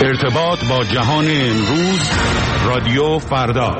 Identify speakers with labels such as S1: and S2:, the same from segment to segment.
S1: ارتباط با جهان امروز، رادیو فردا.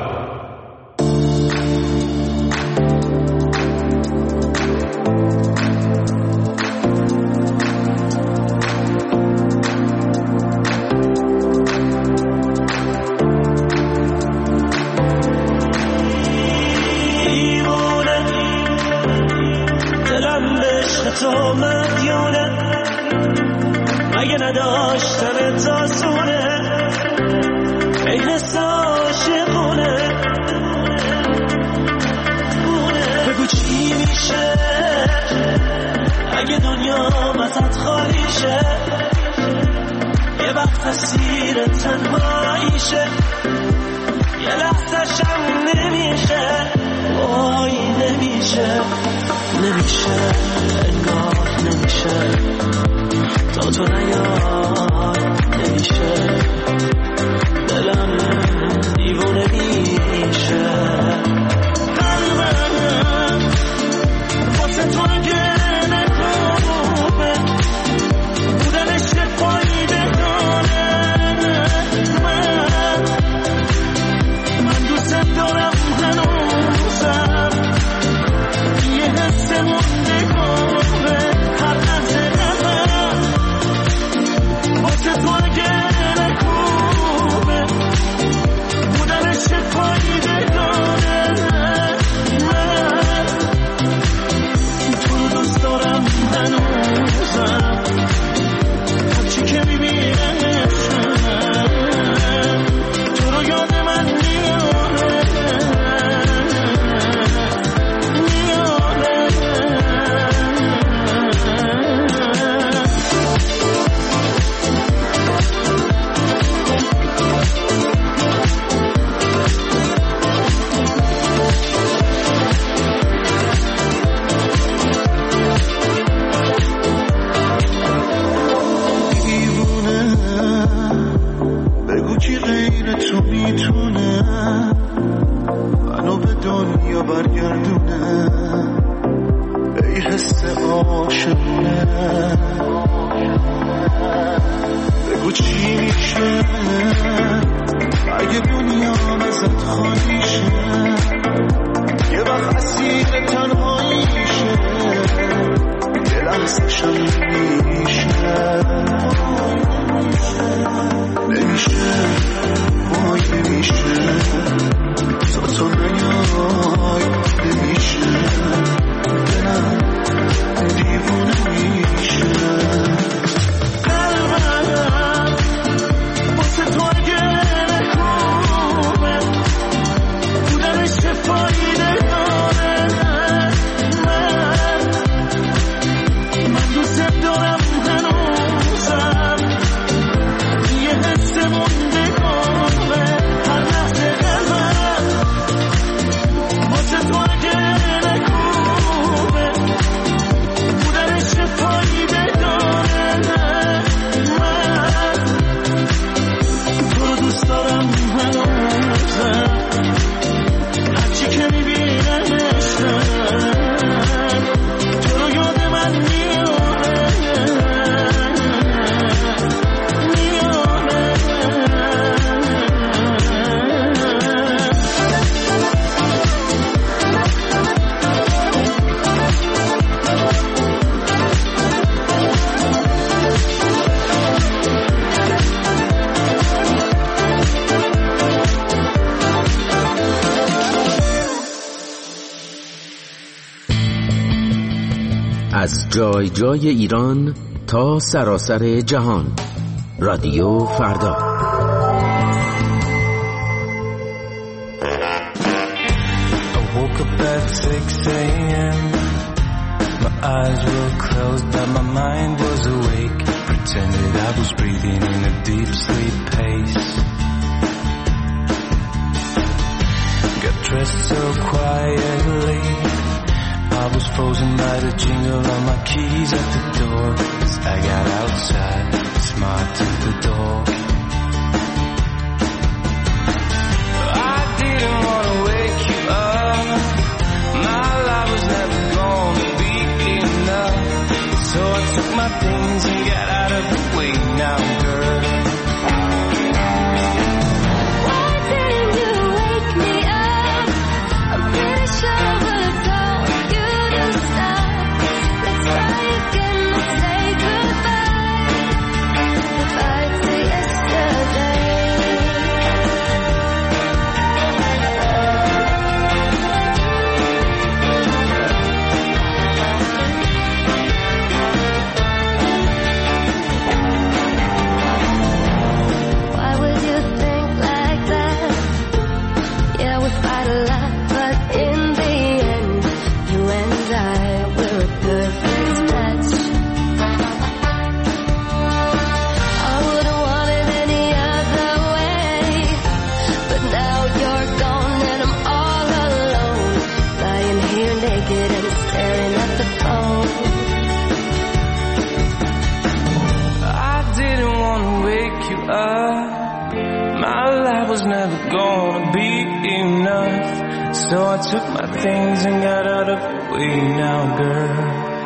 S2: از جای جای ایران تا سراسر جهان، رادیو فردا.
S3: I woke up at 6 a.m. My eyes were closed but my mind was awake. Pretended I was breathing in a deep sleep pace. Got dressed so quietly, I was frozen by the jingle of my keys at the door. As I got outside, smiled to the door. I didn't want to wake you up. My life was never gonna be enough. So I took my things and got out of the way. Now, girl, you up. My life was never gonna be enough, so I took my things and got out of the way now, girl.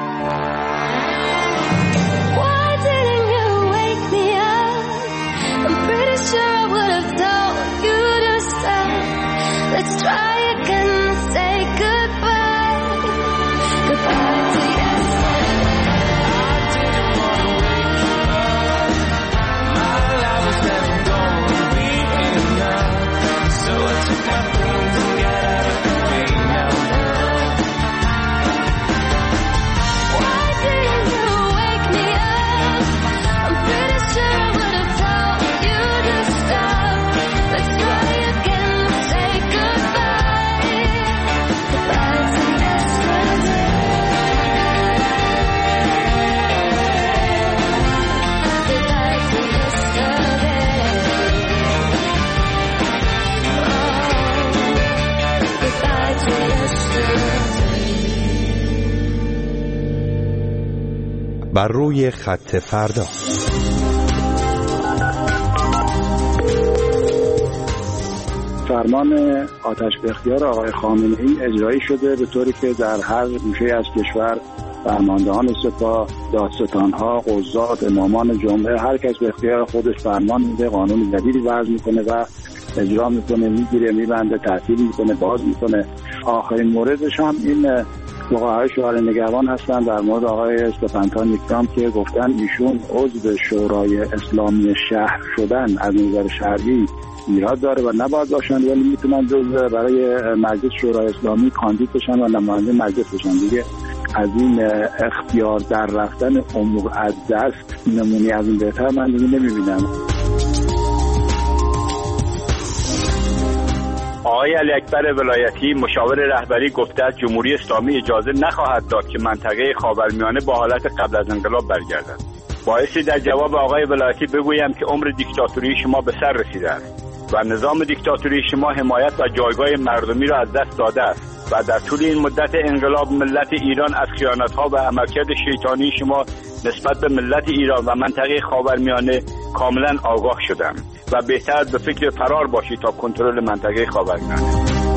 S4: Why didn't you wake me up? I'm pretty sure I would have told you to stop. Let's try again, say goodbye. Goodbye to yesterday.
S3: I didn't wanna wake you up. My life was never gonna be enough, so I took my things and got out of the way now, girl.
S4: Why didn't you wake me up? I'm pretty sure I would have told you to stop. Let's try again, say goodbye. Goodbye to yesterday. Goodbye to yesterday. Oh, goodbye to yesterday.
S5: بر روی خط فردا.
S6: فرمان آتش به اختیار آقای خامنه‌ای اجرایی شده به طوری که در هر گوشه از کشور فرماندهان سپاه، دادستان‌ها، قضات، امامان جمعه، هر کس به اختیار خودش فرمان میده، قانون جدیدی وضع میکنه و اجرا میکنه، میگیره، میبنده، تعطیل میکنه، باز میکنه. آخرین موردش هم این وقایع شورای نگهبان هستن در مورد آقای اسفندان یکتام که گفتن ایشون عضو شورای اسلامی شهر شدن از نظر شرعی ایراد داره و نباید باشن، ولی میتونن جزء برای مجلس شورای اسلامی کاندید بشن و نماینده مجلس بشن. دیگه از این اختیار در رفتن امور از دست نمونی از این بهتر من دیگه نمیبینم.
S1: آقای علی اکبر ولایتی مشاور رهبری گفته است جمهوری اسلامی اجازه نخواهد داد که منطقه خاورمیانه با حالت قبل از انقلاب برگردد. بایستی در جواب آقای ولایتی بگویم که عمر دیکتاتوری شما به سر رسیده است و نظام دیکتاتوری شما حمایت و جایگاه مردمی را از دست داده است و در طول این مدت انقلاب ملت ایران از خیانت‌ها و عملکرد شیطانی شما نسبت به ملت ایران و منطقه خاورمیانه کاملا آگاه شدند و بهتر به فکر فرار باشید تا کنترل منطقه خاورمیانه.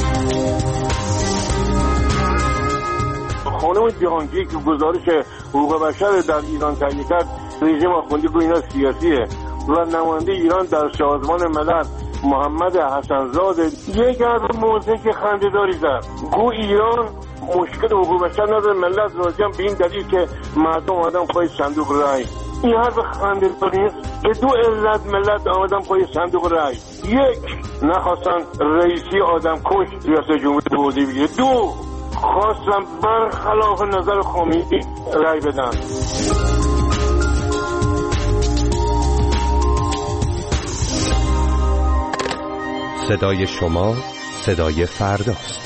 S7: خانم جهانگیر که گزارش حقوق بشر در ایران تهیه کرد، رژیم آخوندی گوی اینا سیاسیه و نماینده ایران در سازمان ملل محمد حسن‌زاده یک از موضوعی که خنده‌داری زد، گو ایران مشکل حقوق بشر نداره، ملت راضی‌ان به این دلیل که مردم آدم پای صندوق رای. این حرف خنده‌داری نیست که دو علت ملت آمدن پای صندوق رای. یک، نخواستن رئیسی آدم کش ریاست جمهوری به عهده بگیره. دو، خواستن برخلاف نظر خمینی رای بدن.
S5: صدای شما صدای فرداست.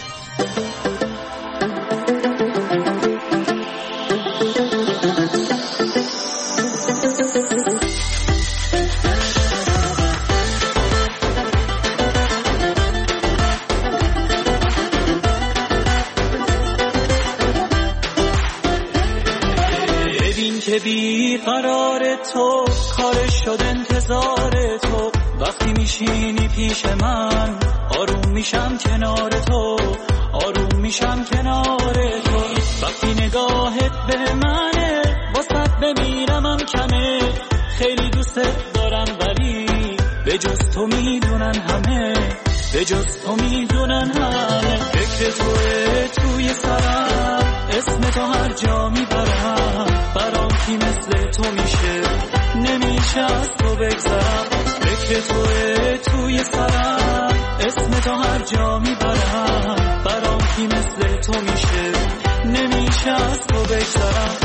S8: ببین که بی قرار تو کار شد انتظار تو، وقتی میشینی پیش من آروم میشم کنار تو، آروم میشم کنار تو، وقتی نگاهت به منه واسط بمیرمم کمه، خیلی دوست دارم ولی به جز تو میدونن همه، به جز تو میدونن همه، فکر توه توی سرم، اسم تو هر جا میبرم، برام کی مثل تو میشه، نمیشه از تو بگذرم، فکر توه توی سرم، اسم تو هر جا میبرم، برام کی مثل تو میشه، نمیشه از تو بگذرم.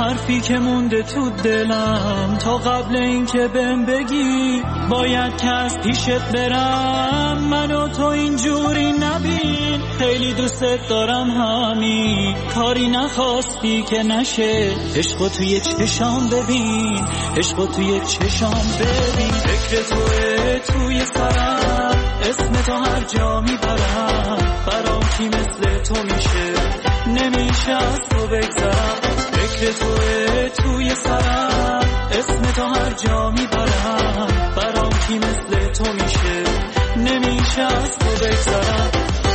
S8: حرفی که مونده تو دلم تا قبل اینکه بهم بگی باید که از پیشت برم. منو تو اینجوری نبین، خیلی دوست دارم همین، کاری نخواستی که نشه. عشقو توی چشام ببین، عشقو توی چشام ببین. فکر توی سرم، اسم تو هر جا میبرم. برام کی مثل تو میشه، نمیشه از تو بگذرم. فکر توی سرم، اسم تو هر جا میبرم. برام کی مثل تو میشه، نمیشه از تو بگذرم.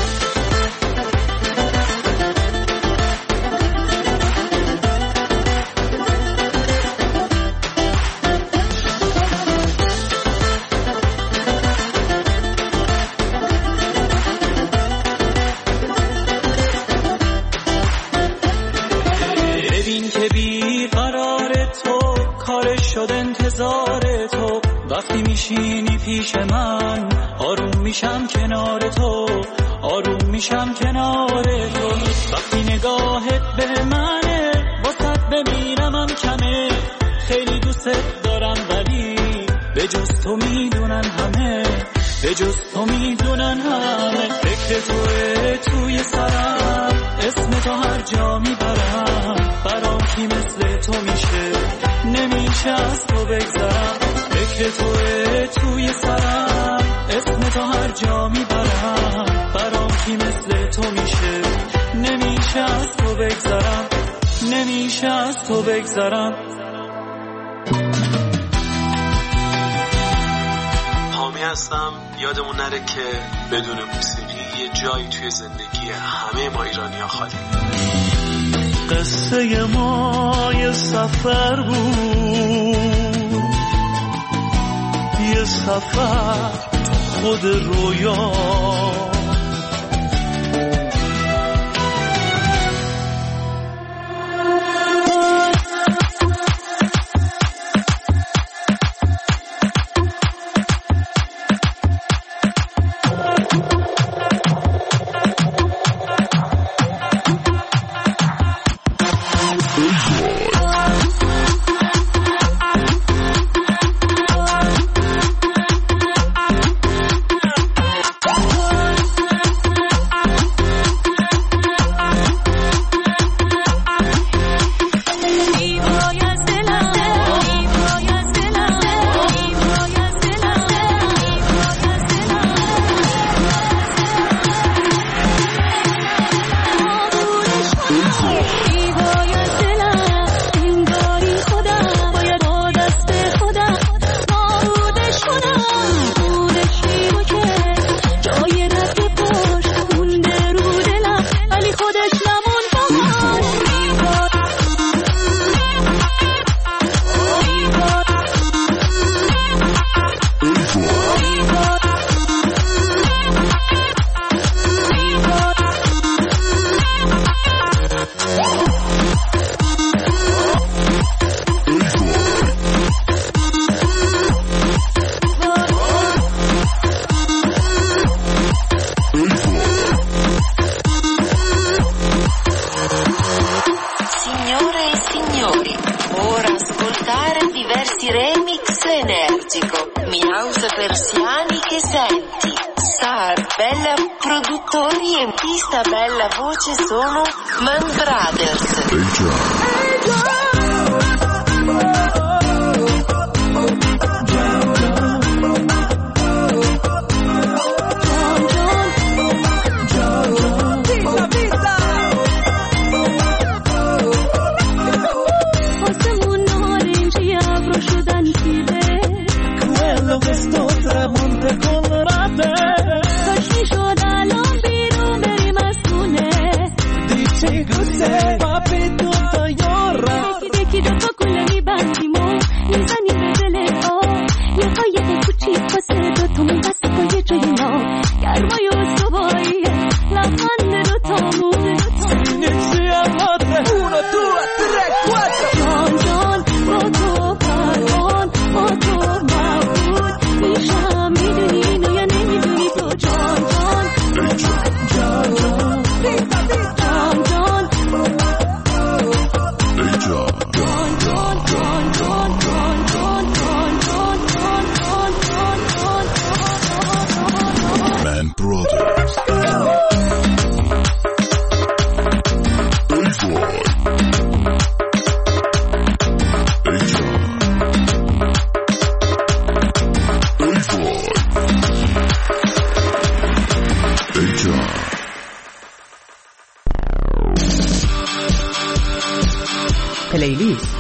S8: انتظار تو وقتی میشینی پیش من، آروم میشم کنار تو، آروم میشم کنار تو. وقتی نگاهت به منه، واسط بمیرمم کمه. خیلی دوست دارم ولی به جز تو میدونن همه، به جز تو میدونن همه. فکر توی سرم، اسم تو هر جا میبرم. برام کی مثل تو میشه، نمیشه از تو بگذرم. فکر توی سرم، اسم تو هر جا میبرم. برام کی مثل تو میشه، نمیشه از تو بگذرم، نمیشه از تو بگذرم.
S9: حامی هستم. یادمون نره که بدون موسیقی یه جایی توی زندگی همه ما ایرانی‌ها خالی.
S10: قصه ما یه سفر بود، یه سفر خود رویا.
S11: Produttori e pista bella voce sono Man Brothers.
S12: پلیلیست.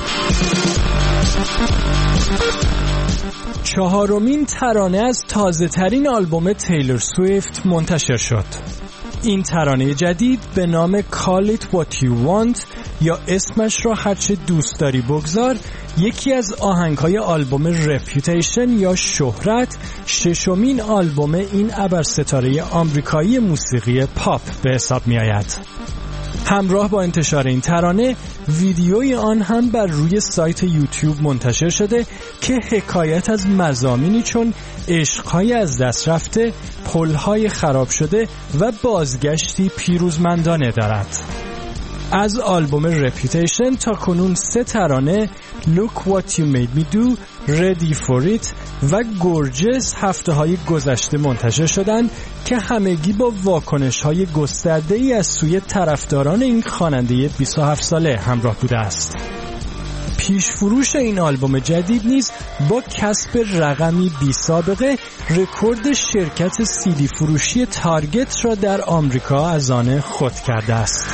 S13: چهارمین ترانه از تازه ترین آلبوم تیلور سویفت منتشر شد. این ترانه جدید به نام Call It What You Want یا اسمش را هرچه دوست داری بگذار، یکی از آهنگهای آلبوم رپیوتیشن یا شهرت، ششمین آلبوم این ابرستاره آمریکایی موسیقی پاپ به حساب می آید. همراه با انتشار این ترانه، ویدیوی آن هم بر روی سایت یوتیوب منتشر شده که حکایت از مضامینی چون عشق‌های از دست رفته، پل‌های خراب شده و بازگشتی پیروزمندانه دارد. از آلبوم رپیوتیشن تا کنون 3 ترانه Look What You Made Me Do، Ready For It و Gorgeous هفته‌های گذشته منتشر شدند که همگی با واکنش‌های گسترده‌ای از سوی طرفداران این خواننده 27 ساله همراه بوده است. پیش فروش این آلبوم جدید نیز با کسب رقمی بی سابقه رکورد شرکت CD فروشی تارگت را در آمریکا از آن خود کرده است.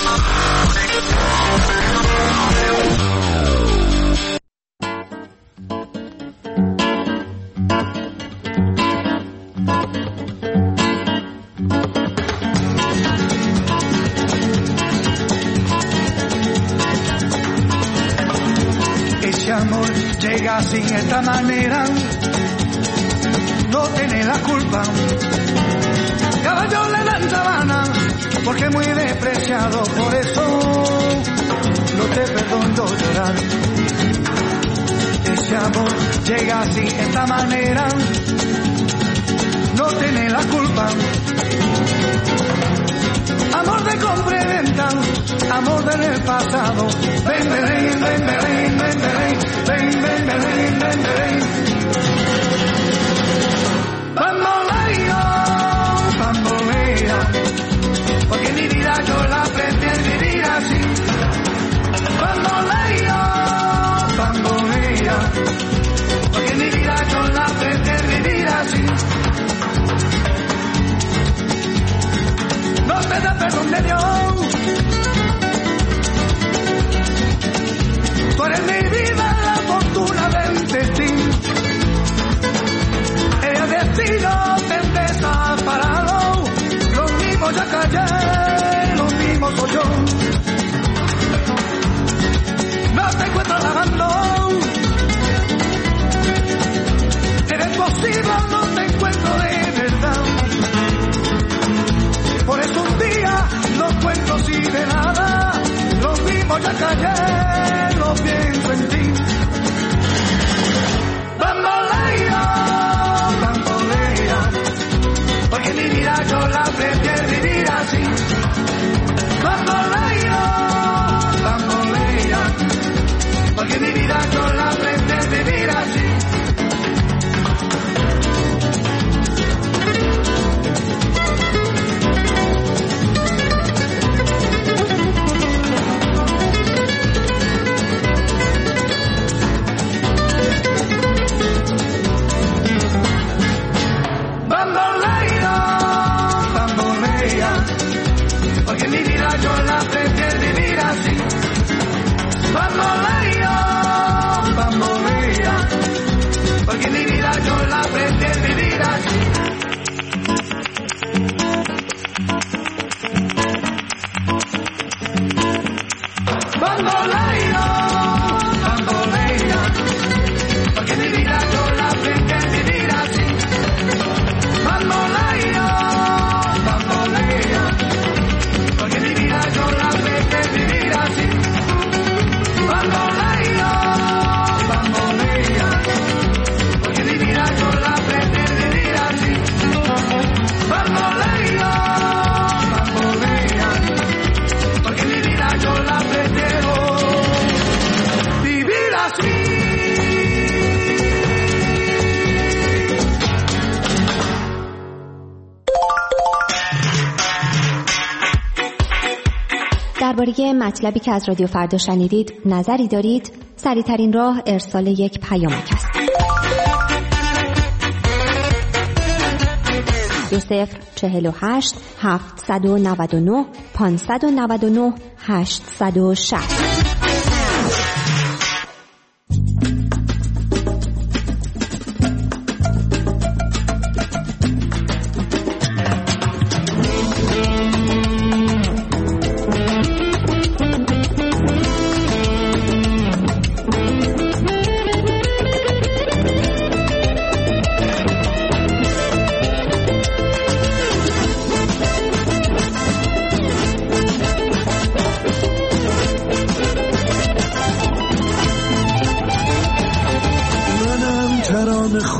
S14: Llega así de esta manera, no tiene la culpa. Caballo le dan sabana, porque muy despreciado, por eso no te perdono llorar. Ese amor llega así de esta manera, no tiene la culpa. Amor de compra y venta, amor del pasado. Ven, ven, ven, ven, ven, ven, ven, ven, ven, ven, ven, ven. Bambolea, porque mi vida yo la aprendí a vivir así. Bambolea, porque mi vida yo la aprendí a vivir así. No te da perdón de Dios. Tú eres mi vida, la fortuna del destino. El destino te desaparado. Lo mismo ya callé, lo mismo soy yo. No te encuentro lavando. Eres posible, no te encuentro de verdad. Por eso un día no cuento así de nada. Lo mismo ya callé, lo pienso en ti. Bambolea, bambolea, porque mi vida yo la aprendí a vivir así. Bambolea, bambolea, porque mi vida yo la aprendí a vivir así.
S15: درباره مطلبی که از رادیو فردا شنیدید نظری دارید؟ سریع‌ترین راه ارسال یک پیامک است. 2048 799 599 860.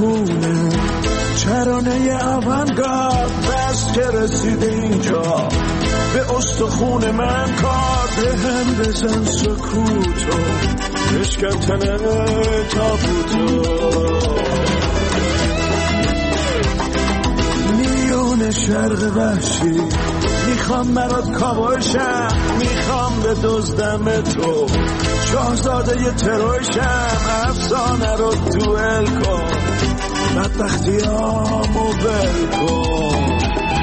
S10: خونه ترانه اونگارد بس که رسیده اینجا به استخون من کار به هم بزن سکوتو بشکن تابوتو میون شرق وحشی میخوام برات کاباشم میخوام به دزدم تو شاهزاده ی تروشم افسانه رو دوئل کن بدبختیامو بل کن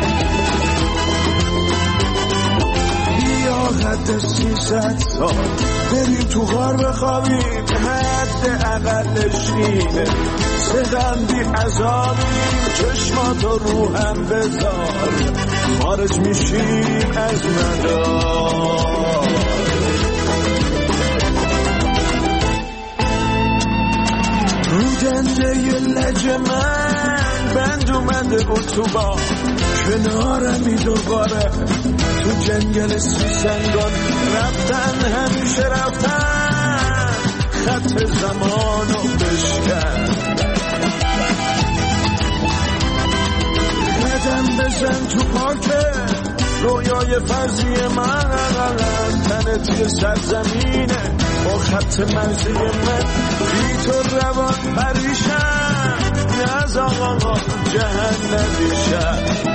S10: بیا حد 300 سال بریم تو غار بخوابیم حد اقلش اینه سقندی عذابیم چشماتو رو هم بذار خارج میشیم از مدار رو دنده ی لج من بند اومده اتوبان کنارمی دوباره تو جنگل سیسنگان رفتن همیشه رفتن خط زمانو بشکن قدم بزن تو پارکه رویای فرضی من تنت یه سرزمینه با خط مرزی من بی تو روان پریشم از آقا جهنمی شد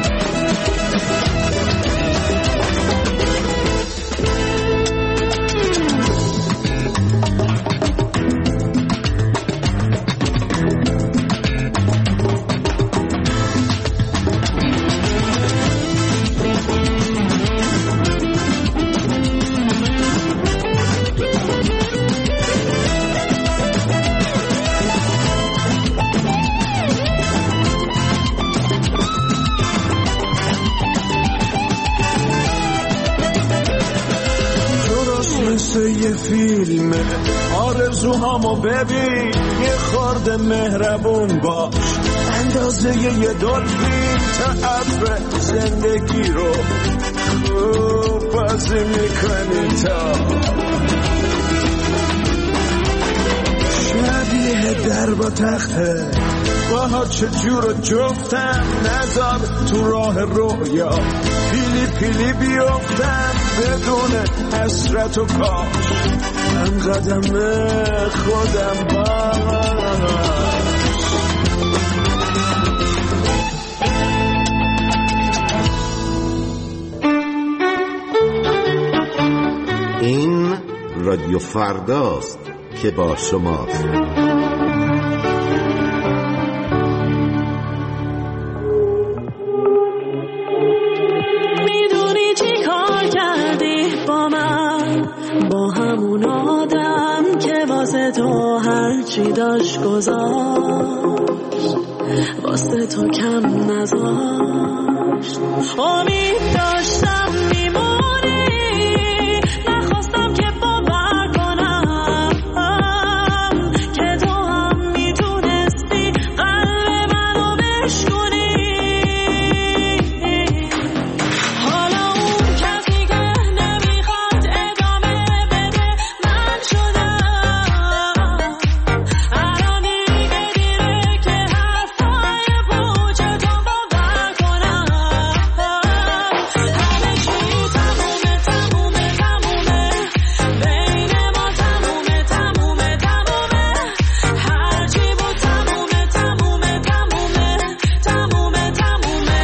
S10: یه فیلمه آرزوهامو ببین یه خورده مهربون باش اندازه یه دلفین تعب زندگی رو خوب بازی میکنی تا شبیه در با تخته باها چجور جفتم نذار تو راه رویا پیلی پیلی بیفتم بدون حسرت و کاش من قدم خودم باش
S12: این رادیو فرداست که با شماست.
S16: میدونی چی کار کردی با من با همون آدم که واسه تو هرچی داشت گذاشت واسه تو کم نذاشت امید داشتم میمونی نخواستم که باور کنم که تو هم میتونستی قلب منو بشکنی حالا اون کسی که نمیخواد ادامه بده من شدم الان دیگه دیره که حرفای پوچه تو باور کنم همه چی تمومه تمومه تمومه بین ما تمومه تمومه تمومه هرچی بود تمومه تمومه تمومه تمومه تمومه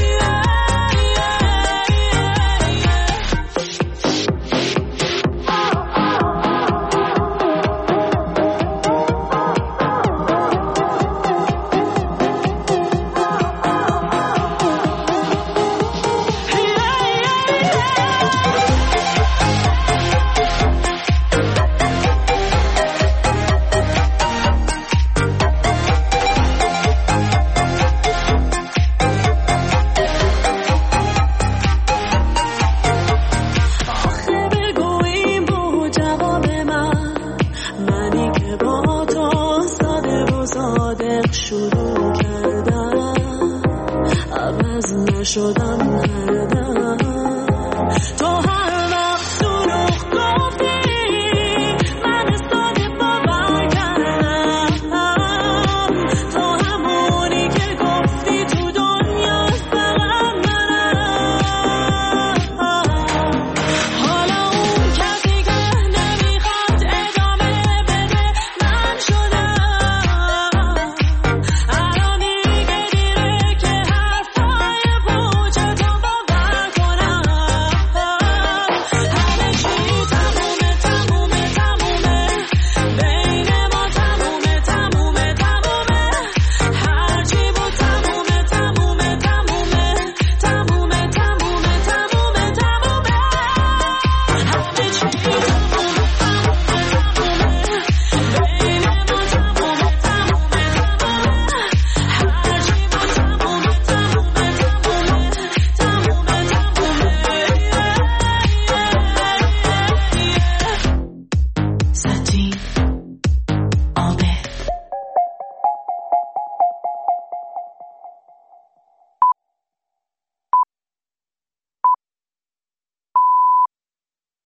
S16: آخه بگو این بود جواب من منی که با تو صادق و صادق شروع کردم عوض نشدم